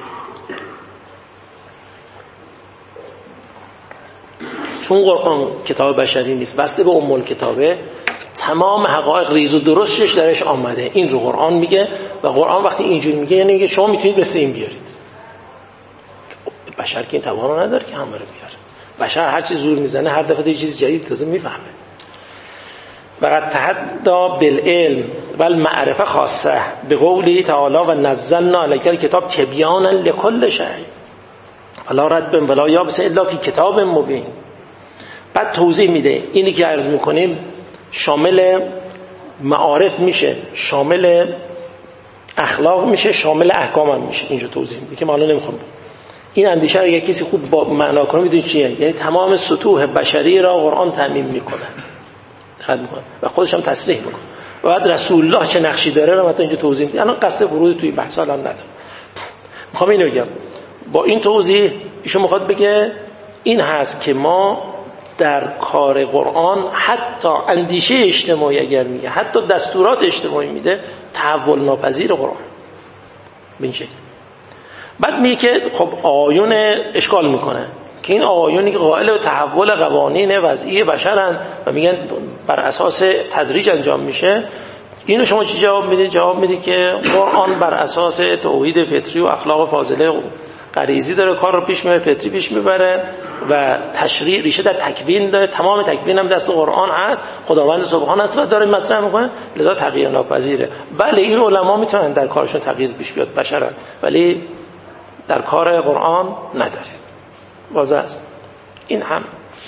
چون قرآن کتاب بشری نیست، وصل به ام الکتابه، تمام حقایق ریز و درستش درش آمده. این رو قرآن میگه و قرآن وقتی اینجوری میگه یعنی میگه شما میتونید مثل این بیارید. بشر که این توان رو نداره که همه رو بیاره. بشر هر چی زور میزنه هر دفعه یه چیز جدید تازه میفهمه. وقد تحدا بالعلم والمعرفه خاصه به قوله تعالی و نزلنا علیک الکتاب تبیانا لکل شیء ولا رد ولا یابس الا فی کتاب مبین. بعد توضیح میده اینی که عرض میکنیم شامل معارف میشه، شامل اخلاق میشه، شامل احکام هم میشه. اینجا توضیح میده که ما الان نمیخوام. این اندیشه اگه کسی خوب با معنا کنه میدونه چیه، یعنی تمام سطوح بشری را قرآن تعمیم میکنه و خودش هم تصریح میکنه. و بعد رسول الله چه نقشی داره رو من اینجا توضیح میدم. الان قصد ورود توی بحث الان ندارم. میخوام اینو بگم با این توضیح ایشون میخواد بگه این هست که ما در کار قرآن حتی اندیشه اجتماعی اگر میگه، حتی دستورات اجتماعی میده، تحول ناپذیر قرآن به این شکل. بعد میگه که خب آیون اشکال میکنه که این آیونی که قائل به تحول قوانین وضعی بشرن و میگن بر اساس تدریج انجام میشه، اینو شما چی جواب میدید؟ جواب میدید که قرآن بر اساس توحید فطری و اخلاق فاضله غریزی داره کار رو پیش میبره، فطری پیش میبره و تشریع ریشه در تکوین داره، تمام تکوین هم دست قرآن هست، خداوند سبحان است و داره مطرح میکنه، لذا تغییر ناپذیره. بله این علما میتونن در کارشون تغییر پیش بیاد بشرن، ولی در کار قرآن نداره. واضح است. این هم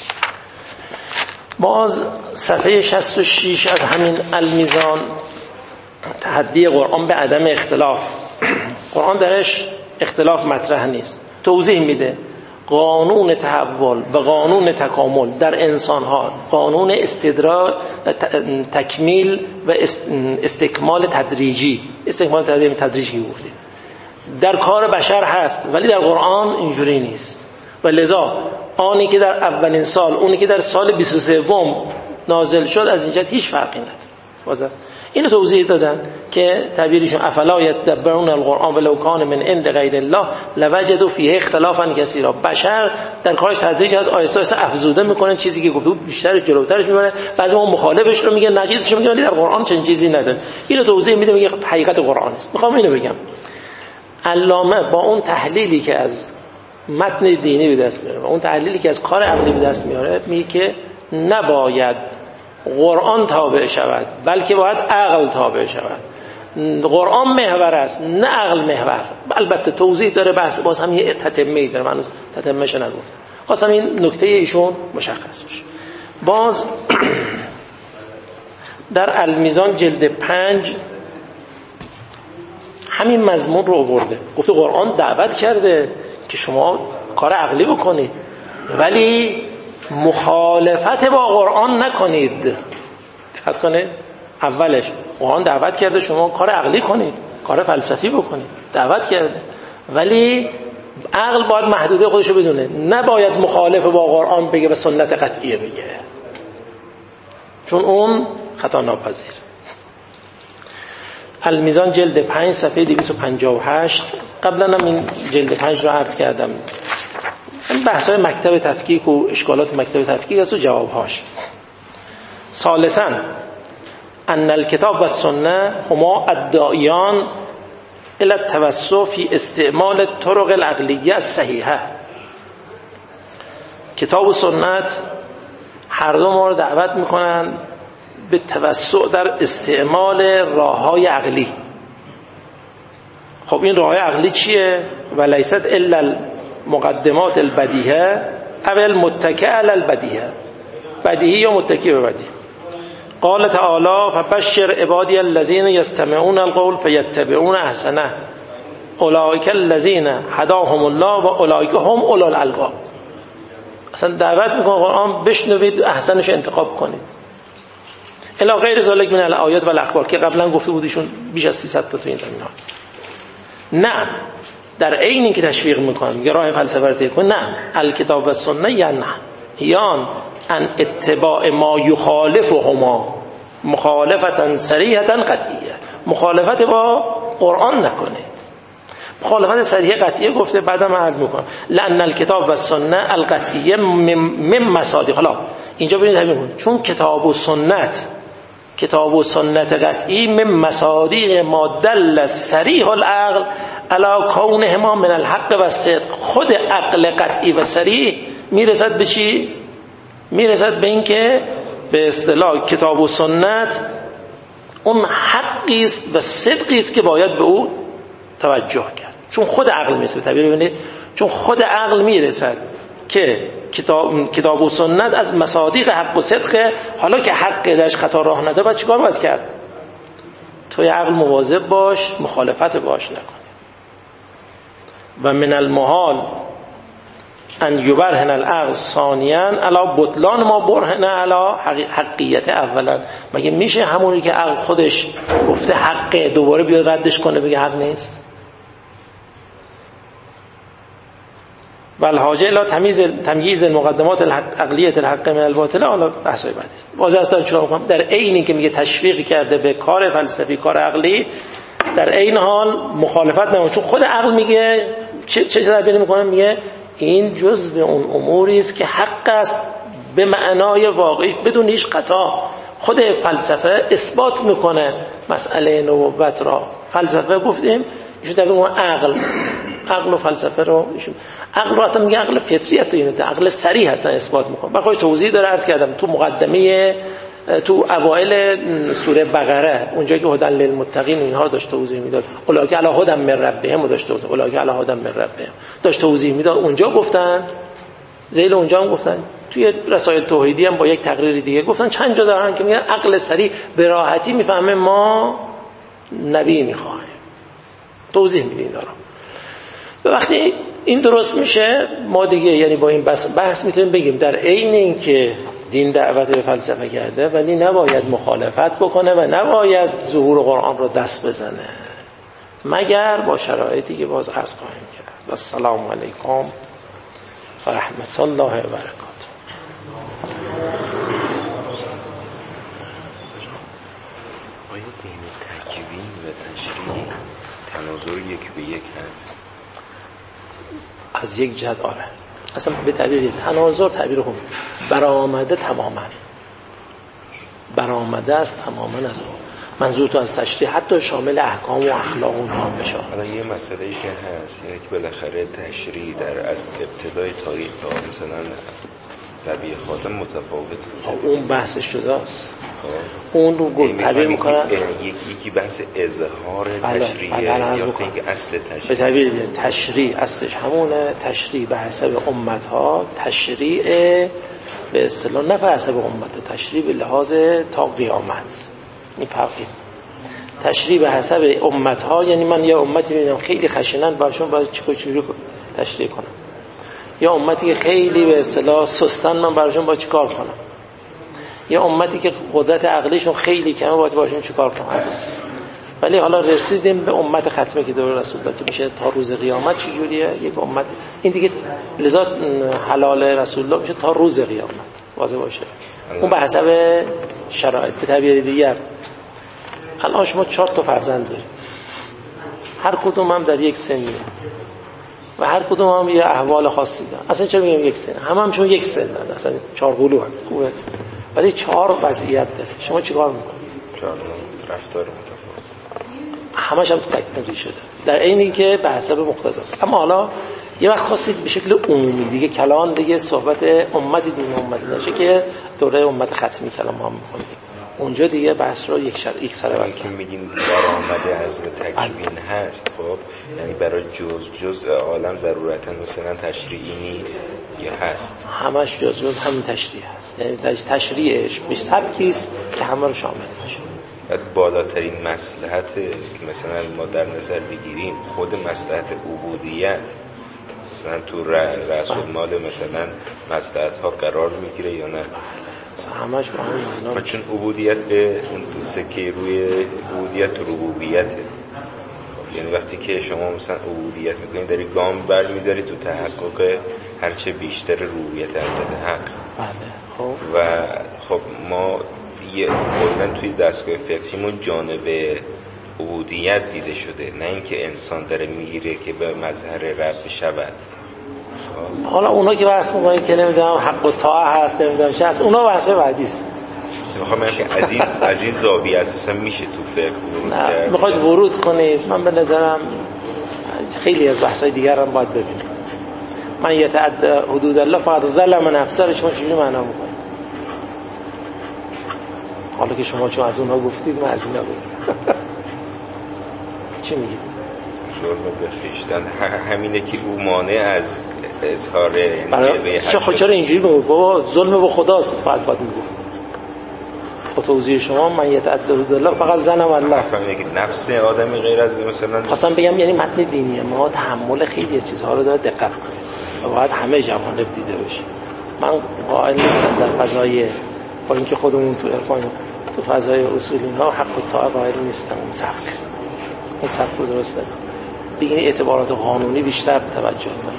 باز صفحه شصت و شش از همین المیزان، تحدی قرآن به عدم اختلاف. قرآن درش اختلاف مطرح نیست. توضیح میده قانون تحول و قانون تکامل در انسان ها، قانون استدراج، تکمیل و استکمال تدریجی، استکمال تدریجی تدریجی گفتیم در کار بشر هست، ولی در قرآن اینجوری نیست. و لذا آنی که در اولین سال، اونی که در سال بیست و سه نازل شد، از اینجا هیچ فرقی نداره. واضح. اینو توضیح دادن که تعبیرشون افلا یتدبرون القرآن ولو کان من عند غیر الله لوجدوا فیه اختلافا کثیرا. بشر در کارش تدریج از آیسته آیسته افزوده میکنن، چیزی که گفته بود بیشتر جلوترش میبره، بعضی اون مخالفش رو میگه، نقیضش رو میگه، ولی در قرآن چنین چیزی نداره. اینو توضیح میده، میگه حقیقت قرآن است. میخوام اینو بگم علامه با اون تحلیلی که از متن دینی به دست میاره و اون تحلیلی که از کار عقلی به دست میاره، میگه که نباید قرآن تابع شود، بلکه باید عقل تابع شود. قرآن محور است، نه عقل محور. البته توضیح داره، بحث باز هم یه تتمه‌ای داره، من تتمه‌اش نگفتم، خواستم این نکته ایشون مشخص بشه. باز در المیزان جلد پنج همین مضمون رو آورده، گفته قرآن دعوت کرده که شما کار عقلی بکنید، ولی مخالفت با قرآن نکنید. دقت کنید، اولش قرآن دعوت کرده شما کار عقلی کنید، کار فلسفی بکنید، دعوت کرده، ولی عقل باید محدوده خودشو بدونه، نباید مخالف با قرآن بگه و سنت قطعیه بگه، چون اون خطا ناپذیر. المیزان جلد پنج صفحه دویست و پنجاه و هشت. قبلا هم این جلد پنج رو عرض کردم، این بحث‌های مکتب تفکیک و اشکالات مکتب تفکیک است و جوابهاش. ثالثاً ان الکتاب و السنه هما الداعیان الی التوسع فی استعمال الطرق العقلیه الصحیحه. کتاب و سنت هر دو ما رو دعوت میکنن به توسع در استعمال راه‌های عقلی. خب این راه‌های عقلی چیه؟ ولیست الا المقدمات البدیهه او المتکئ علی البدیهه، بدیهی یا متکی به بدیهی. قال تعالی فبشر عبادی الذین یستمعون القول فیتبعون احسنه اولئک الذین هداهم الله و اولئک هم اولو الالباب. اصلا دعوت میکنه قرآن بشنوید، احسنش انتخاب کنید. الی غیر ذلک من الآیات و الاخبار که قبلا گفته بودیشون بیش از سیصد تا تو این زمینه هست. نه در عین این که تشویق میکنم میگه راه فلسفه رو طی کن، نه الکتاب و سنت یا نه یان ان اتباع ما یخالفهما مخالفتا صریحتا قطعیه. مخالفت با قرآن نکنید، مخالفت صریح قطعیه گفته، بعدم عرض میکنم لان الکتاب و سنت القطعیه من مصادیق. حالا اینجا ببینید همین، چون کتاب و سنت کتاب و سنت قطعی من مصادیق ما دل صریح العقل علی کونهما من الحق و الصدق. خود عقل قطعی و صریح میرسد به چی؟ میرسد به این که به اصطلاح کتاب و سنت اون حقی است و صدقی است که باید به او توجه کرد. چون خود عقل میرسد، تعبیر ببینید، چون خود عقل میرسد که کتاب کتاب و سنت از مصادیق حق و صدق. حالا که حق درش خطا راه نده، بعد چیکار باید کرد؟ توی عقل مواظب باش، مخالفت باش نکن. و من المحال ان یبرهن العقل ثانیا علی بطلان ما برهن علی حقیت اولا. مگه میشه همونی که عقل خودش گفته حقه دوباره بیاد ردش کنه بگه حق نیست؟ والحاجه الی تمیز تمییز مقدمات العقلیه الحق من الباطل. حالا بحث بعدی است. واضح است چون میگم در عین که میگه تشویق کرده به کار فلسفی کار عقلی، در عین حال مخالفت نمیکنه، چون خود عقل میگه چه چه تعبیری میکنه؟ میگه این جزء اون اموری است که حق است به معنای واقعی بدون هیچ خطا. خود فلسفه اثبات میکنه مسئله نبوت را. فلسفه گفتیم ایشون در اون عقل عقل و فلسفه رو ایشون عقل رو حتی میگه عقل فطریت تو اینه، عقل صریح هستن اثبات میکنه. من خودش توضیح داره عرض کردم تو مقدمه تو اوایل سوره بقره اونجایی که هدی للمتقین اینها داشت توضیح میداد، اولئک علی هدی من ربهم داشت توضیح اولئک علی هدی من ربهم داشت توضیح میداد. اونجا گفتن ذیل اونجا هم گفتن توی رسائل توحیدی هم با یک تقریر دیگه گفتن چند جا دارن که میگن عقل صریح به راحتی میفهمه ما نبی میخوایم. توضیح میدین دارم. وقتی این درست میشه ما دیگه یعنی با این بحث, بحث میتونیم بگیم در عین این که دین دعوت به فلسفه کرده ولی نباید مخالفت بکنه و نباید ظهور قرآن رو دست بزنه مگر با شرایطی که باز عرض خواهیم کرد. السلام علیکم و رحمت الله و برکاته. آیا بین تکوین و تشریع تناظر یک به یک هست؟ از یک جهت آره، اصلا به تعبیر تناظر تعبیر خوب برآمده تماما برآمده است تماما از اون منظور تو از تشریع حتی شامل احکام و اخلاق اونها بشه. حالا یه مسئله ای که هست اینه که بالاخره تشریع در از ابتدای تاریخ تا مثلا ربیع خاتم متفاوت بود. اون بحثش شده است. اون رو گفت تعبیر میکنن یکی یکی بحث اظهار تشریع یا اینکه اصل تشریع. به تعبیر تشریع اصلش همونه، تشریع به حسب امتها، تشریع به اصطلاح نه به حسب امت، تشریع به لحاظ تا قیامت. این فرقی. تشریع به حسب امتها یعنی من یه امتی میبینم خیلی خشنن براشون باید چیکار چجوری تشریع کنم، یا امتی که خیلی به اصطلاح سستن من براشون باید چیکار کنم، یا امتی که قدرت عقلیشون خیلی کمه باید باشون چیکار کنم. ولی حالا رسیدیم به امت ختمه که دور رسول الله که میشه تا روز قیامت چجوریه یک امت. این دیگه لذا حلال رسول الله میشه تا روز قیامت واضح باشه. اون به حسب شرایط. به تعبیر دیگر الان شما چهار تا فرزند دارید، هر کدوم هم در یک سنیه و هر کدوم هم یه احوال خاصی دارن. اصلا چه میگم یک سن، همه همشون یک سن دارن، اصلا چهار قلو هست خوبه، ولی چهار وضعیت داره. شما چیکار میکنید؟ چهار رفتار متفاوت همش هم تو تکمیل شده در عین اینکه به حسب مقتضا. اما حالا یه وقت خواستید به شکل عمومی دیگه کلام دیگه صحبت امت دین امت نشه که دوره امت ختمی کلام ما می‌کنیم، اونجا دیگه بحث رو یک شر یک سره واسه میگیم برآمده از تکوین هست. خب یعنی برای جز جز عالم ضرورتا مثلا تشریعی نیست یا هست؟ همش جز جز همین تشریع هست، یعنی تشریعش به سبکی است که همه رو شامل باشه. بعد بالاترین مصلحت که مثلا ما در نظر بگیریم خود مصلحت عبودیت مثلا تو رأس المال مثلا مصلحت ها قرار میگیره یا نه؟ همش با هم چون عبودیت به اون سکه روی عبودیت و ربوبیته. یعنی وقتی که شما مثلا عبودیت میکنید داری گام برمیداری تو تحقق هرچه بیشتر ربوبیت حضرت حق. بله. خب و خب ما یه کلا توی دستگاه فکریمون جانب عبودیت دیده شده، نه اینکه انسان داره میگیره که به مظهر رب شود. حالا اونا که بحث میکنن که نمیدونم حق و طاعه هست نمیدونم چه هست، اونا بحث بعدی است. میخوام بگم که از این از این زاویه اساسا میشه تو فکر ورود کرد. میخواید ورود کنید، من به نظرم خیلی از بحث‌های دیگر هم باید ببینید. من یتعدى حدود الله فقط ظلم نفسه رو شما چجوری معنا میکنید؟ حالا که شما چون از اونها گفتید من از اینا بگم. چی میگید؟ ظلم به خویشتن همینه که او مانع از اظهار جلوه حق. چه خود چرا اینجوری میگه؟ بابا ظلم به خداست، فقط باید میگفت. خب توضیح شما من یتعدد حدود الله فقط زنم الله. فهمیدم که نفس آدمی غیر از مثلا خواستم بگم یعنی متن دینیه ما تحمل خیلی چیزها رو داره دقت کنیم و باید همه جوانب دیده بشه. من قائل نیستم در فضای با اینکه خودمون تو عرفان تو فضای اصولی ها حق و طاعه قائل نیستم اون سبک این سبک رو درست ندارم. بگین اعتبارات قانونی بیشتر توجه دارم.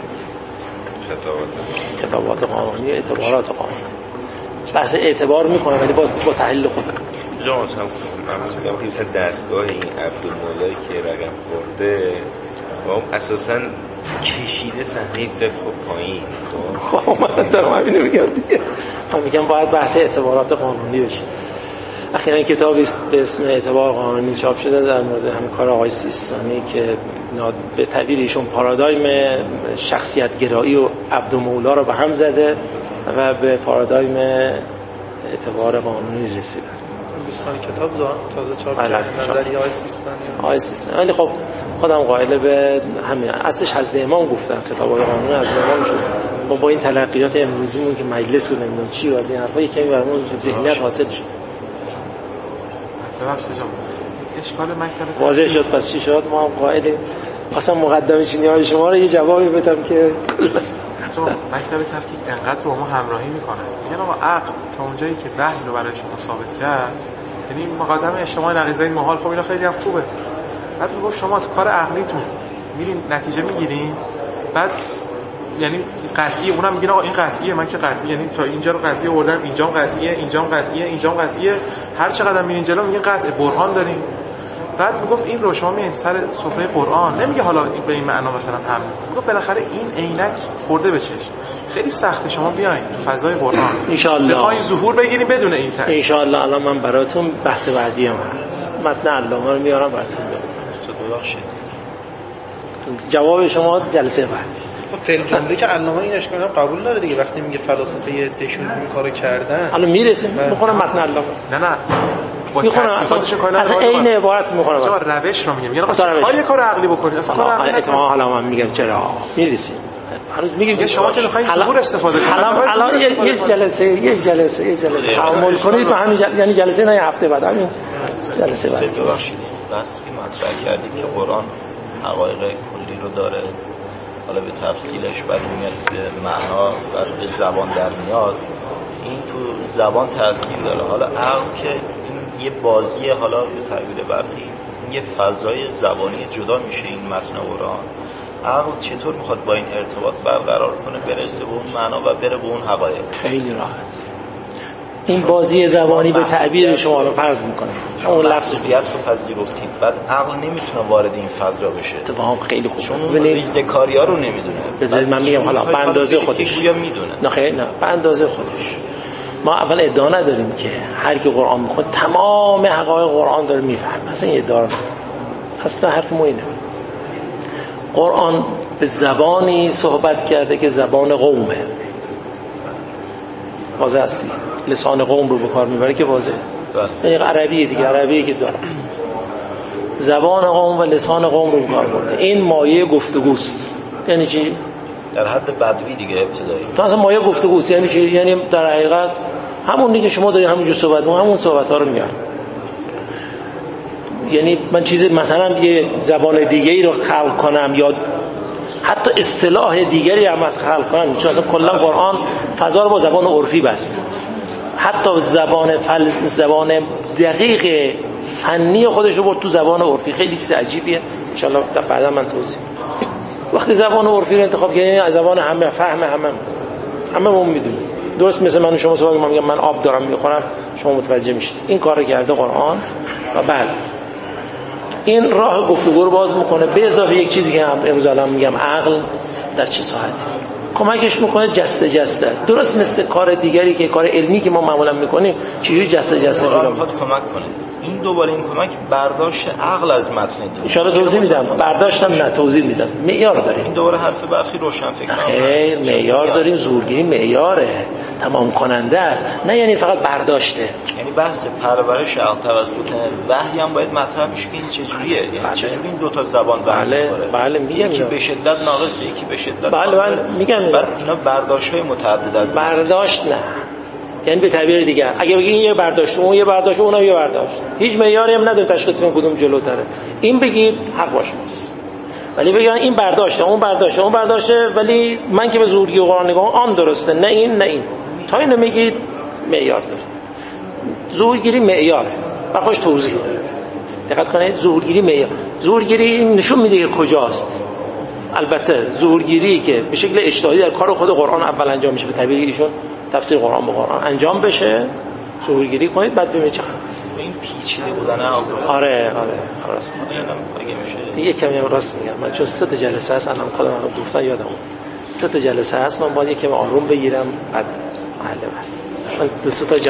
خطابات خطابات قانونی اعتبارات قانونی بحث اعتبار میکنه ولی باز با تحلیل خودم. جان هم من میگم که مثلا دستگاه این عبدالمولایی که رقم خورده و اون اساساً کشیده صحنه فقه و پایین. خب من دارم همینو میگم دیگه. من میگم باید بحث اعتبارات قانونی بشه. اخیراً کتابی به اسم اعتبار قانونی چاپ شده در مورد همین کار آقای سیستانی که به تعبیر ایشون پارادایم شخصیت گرایی و عبدالمولا رو به هم زده و به پارادایم اعتبار قانونی رسیدن. دوستان کتاب تازه چاپ کردن نظریه آقای سیستانی. آقای سیستانی ولی خب خودم قائل به همین اصلش حضرت امام گفتن خطابات قانونی از امام شد. ما با این تلقیات امروزیمون که مجلس و نمیدونم چی و از این حرفا یکمی برامون ذهنیت حاصل شد. ببخشید جان اشکال مکتب واضح شد. پس چی شد؟ ما هم قائلیم خواستم مقدمه چینی‌های شما رو یه جوابی بدم که چون مکتب تفکیک انقدر با ما همراهی میکنه میگن آقا عقل تا اونجایی که وحی رو برای شما ثابت کرد یعنی مقدمه اجتماع نقیضه محال خب اینا خیلی هم خوبه. بعد میگفت شما تو کار عقلیتون میرین نتیجه میگیرین بعد یعنی قطعی اونم میگن آقا این قطعیه من که قطعی یعنی تا اینجا رو قطعی آوردم اینجام قطعیه اینجام قطعیه اینجام قطعیه هر چقدر میرین جلو میگن قطع برهان دارین. بعد میگفت این رو شما میایین سر سفره قرآن نمیگه حالا به این معنا مثلا هم میگه بالاخره این عینک خورده به چشم خیلی سخته شما بیاین تو فضای قرآن ان شاء الله بخواید ظهور بگیریم بدون این ان شاء الله. الان من براتون بحث بعدی هم هست متن علامه رو میارم براتون بگم. جواب شما جلسه بعد. تو فعل جمله که علامه این اشکال هم قبول داره دیگه وقتی میگه فلاسفه دشون این کارو کردن الان میرسیم میخونم متن علامه نه نه میخونم اصلا اصلا این عبارت میخونم چرا روش رو میگم یعنی خواهی کار عقلی بکنید اصلا کار عقلی نکنید. حالا من میگم چرا میرسیم هنوز میگیم که شما که میخواین ظهور استفاده کنید الان الان یه جلسه یه جلسه یه جلسه تعامل کنید با همین یعنی جلسه نه هفته بعد همین جلسه بعد ببخشید بس که مطرح کردیم که قرآن حقایق کلی رو داره حالا به تفصیلش بعد میاد به معنا و به زبان در میاد این تو زبان تاثیر داره. حالا عقل که این یه بازی حالا به تعبیر برقی یه فضای زبانی جدا میشه این متن قرآن. عقل چطور میخواد با این ارتباط برقرار کنه برسه به اون معنا و بره به اون حقایق؟ خیلی راحت این بازی زبانی به تعبیر شما رو فرض میکنه اون لفظ محدودیت رو پذیرفتید بعد عقل نمیتونه وارد این فضا بشه اتفاقا خیلی خوب چون اون ریزکاریا رو نمیدونه. بذارید من میگم حالا به اندازه خودش گویا میدونه نه خیلی نه به اندازه خودش. ما اول ادعا نداریم که هر کی قرآن میخونه تمام حقایق قرآن داره میفهمه اصلا این ادعا اصلا حرف ما اینه. قرآن به زبانی صحبت کرده که زبان قومه واضح است لسان قوم رو به کار میبره که واضحه یعنی عربیه دیگه عربیه که داره زبان قوم و لسان قوم رو به کار برده. این مایه گفتگوست یعنی چی؟ در حد بدوی دیگه ابتدایی تو اصلا مایه گفتگوست یعنی چی؟ یعنی در حقیقت همون دیگه شما داری همونجور صحبت می‌کنی همون صحبت ها رو میاری. یعنی من چیز مثلا یه زبان دیگه‌ای رو خلق کنم یا حتی اصطلاح دیگری هم خلق کنم چون اصلا کلا قرآن فضا رو با زبان عرفی بست حتی زبان فل... زبان دقیق فنی خودش رو برد تو زبان عرفی. خیلی چیز عجیبیه ان شاء الله بعدا من توضیح وقتی زبان عرفی رو انتخاب کردین زبان همه فهم همه هممون میدونیم درست مثل من و شما صحبت من میگم من آب دارم میخورم شما متوجه میشید این کارو کرده قرآن و بعد این راه گفتگو رو باز میکنه به اضافه یک چیزی که امروز الان میگم عقل در چه ساعتی کمکش میکنه جسته جسته درست مثل کار دیگری که کار علمی که ما معمولا میکنیم چجوری جسته جسته قرآن میخواد کمک کنه این دوباره این کمک برداشت عقل از متن دین ان شاء الله توضیح میدم برداشتم نه توضیح میدم معیار داریم این دوباره حرف برخی روشن فکر خیر معیار داریم زورگیری معیاره تمام کننده است نه یعنی فقط برداشته یعنی بحث پرورش عقل توسط وحی هم باید مطرح بشه که این چجوریه یعنی بله. چجوری این دو تا زبان بله بله میگم یکی به شدت ناقصه یکی به شدت بله بله میگم بعد اینا برداشت‌های متعدد از برداشت نه یعنی به تعبیر دیگه اگه بگی این یه برداشت اون یه برداشت اونم یه برداشت، هیچ معیاری هم نداره تشخیص بدیم کدوم جلوتره، این بگید حق با شماست. ولی بگن این برداشته اون برداشته اون برداشته ولی من که به ظهورگیری قرآن نگاه آن درسته، نه این نه این، تا اینو میگید معیار داره. ظهورگیری معیاره و خوش توضیح داره. دقت کنید، ظهورگیری معیار، ظهورگیری نشون میده که کجاست. البته ظهورگیری که به شکل اجتهادی در کار خود قرآن اول انجام میشه، به تعبیر ایشون تفسیر قرآن به قرآن انجام بشه، ظهورگیری کنید بعد ببینید چقدر این پیچیده بودن آره آره آره راست میگم. دیگه کمی راست میگم من، چون سه تا جلسه هست الان خودم رو گفتن یادم سه تا جلسه هست، من باید یکم آروم بگیرم بعد محله من دو سه تا